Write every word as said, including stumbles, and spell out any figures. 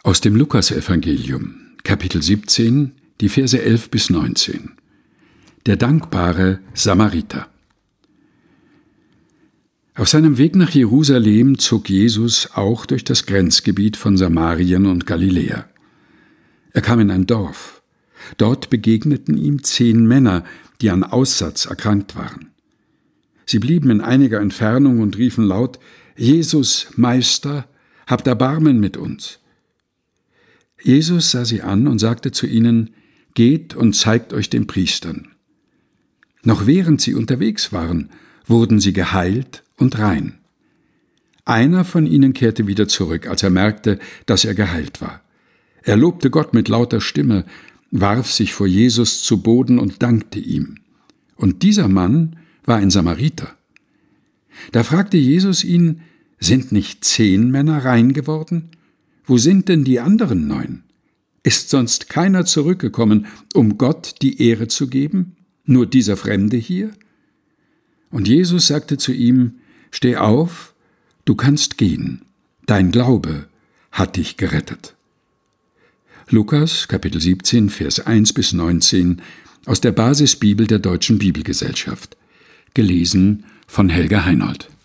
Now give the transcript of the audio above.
Aus dem Lukasevangelium, Kapitel siebzehn, die Verse elf bis neunzehn. Der dankbare Samariter. Auf seinem Weg nach Jerusalem zog Jesus auch durch das Grenzgebiet von Samarien und Galiläa. Er kam in ein Dorf. Dort begegneten ihm zehn Männer, die an Aussatz erkrankt waren. Sie blieben in einiger Entfernung und riefen laut: »Jesus, Meister, habt Erbarmen mit uns!« Jesus sah sie an und sagte zu ihnen: »Geht und zeigt euch den Priestern.« Noch während sie unterwegs waren, wurden sie geheilt und rein. Einer von ihnen kehrte wieder zurück, als er merkte, dass er geheilt war. Er lobte Gott mit lauter Stimme, warf sich vor Jesus zu Boden und dankte ihm. Und dieser Mann war ein Samariter. Da fragte Jesus ihn: »Sind nicht zehn Männer rein geworden? Wo sind denn die anderen neun? Ist sonst keiner zurückgekommen, um Gott die Ehre zu geben? Nur dieser Fremde hier?« Und Jesus sagte zu ihm: »Steh auf, du kannst gehen. Dein Glaube hat dich gerettet.« Lukas, Kapitel siebzehn, Vers eins bis neunzehn, aus der Basisbibel der Deutschen Bibelgesellschaft. Gelesen von Helga Heinold.